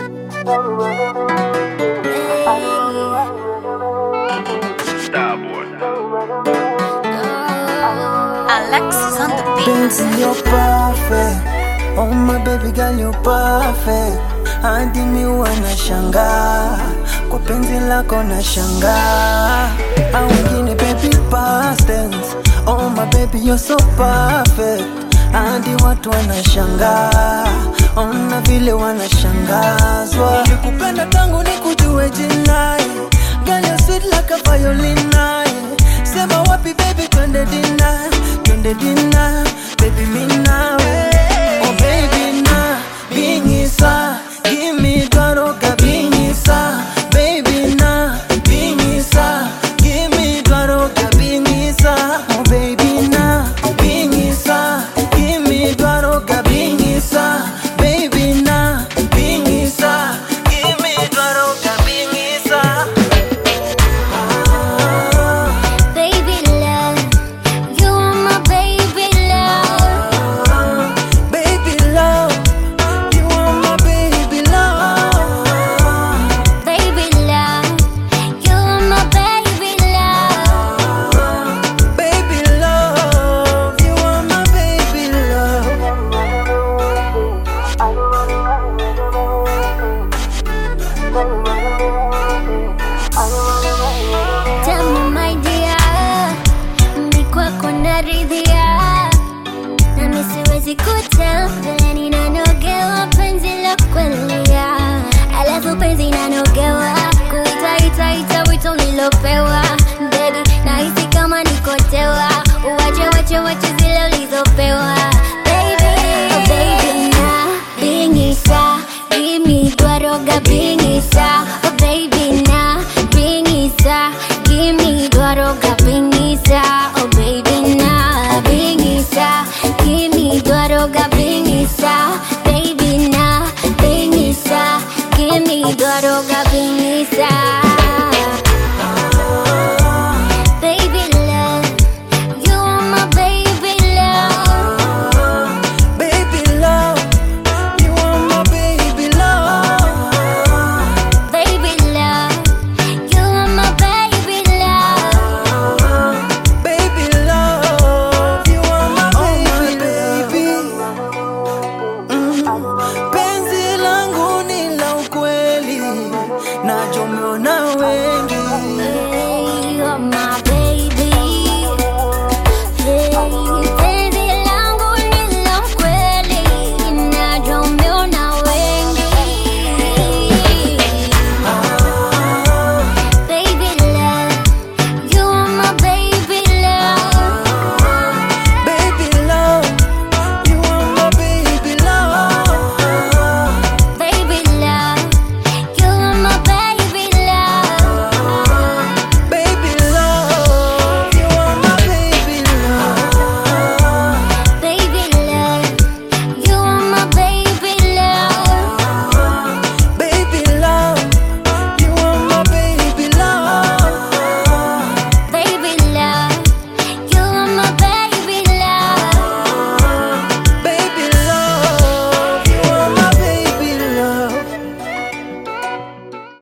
Alexis on the beat. Benzi, you're perfect. Oh my baby girl, you're perfect. Hadi mi wanashangaa kwa penzi lako nashangaa. Au wengine baby past tense. Oh my baby, you're so perfect. Hadi watu wanashangaa, ona vile wanashangazwa. Nilikupenda tangu nikujue jina. Girl, you're sweet like a violin. Sema wapi baby, twende dinner, twende dinner, baby mi nawe. Oh baby na bingisa, give me